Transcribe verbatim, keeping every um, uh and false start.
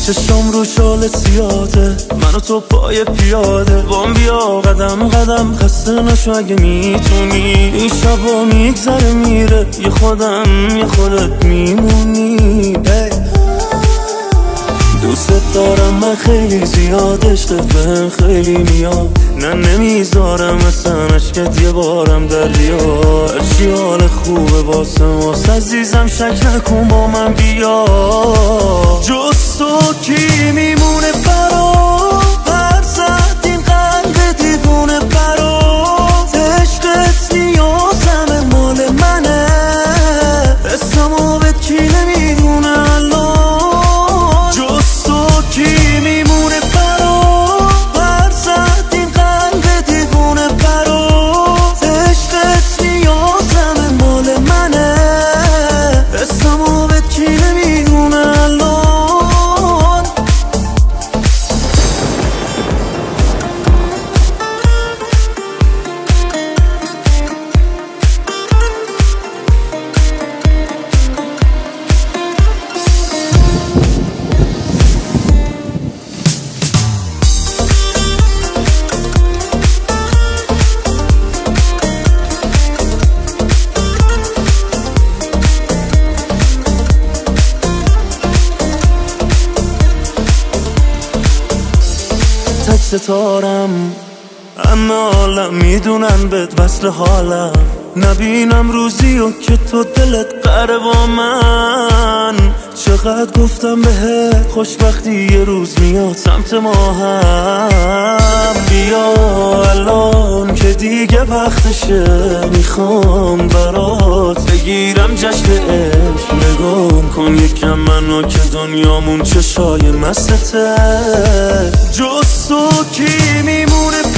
چشم رو شالت زیاده، من و تو پای پیاده بام بیا قدم قدم، خسته نشو اگه میتونی. این شبا میگذره میره، یه خودم یه خودت میمونی. دوست دارم من خیلی زیاد، عشقت بهم خیلی میاد، نه نمیذارم مثلا عشقت یه بارم در بیاد. هرچی حال خوبه واسه ماست عزیزم، شک نکن با من بیا. جز تو کی میمونه برات، پر زد این قلب دیوونه برات. عشقت نیازم مال منه، اسمو بهت کی نمیدونه الان. کی میمونه برات، پر زد این قلب دیوونه برات. عشقت نیازم مال منه، اسمو بهت کی نمیدونه الان. ستارم همه عالم میدونن بهت وصل حالم، نبینم روزی و که تو دلت قره با من. چقدر گفتم بهت خوشبختی یه روز میاد سمت ما هم. بیا الان که دیگه وقتشه، میخوام برات بگیرم جشن عشق. نگام کن یکم منو که دنیامون چشای مستته. جز تو کی میمونه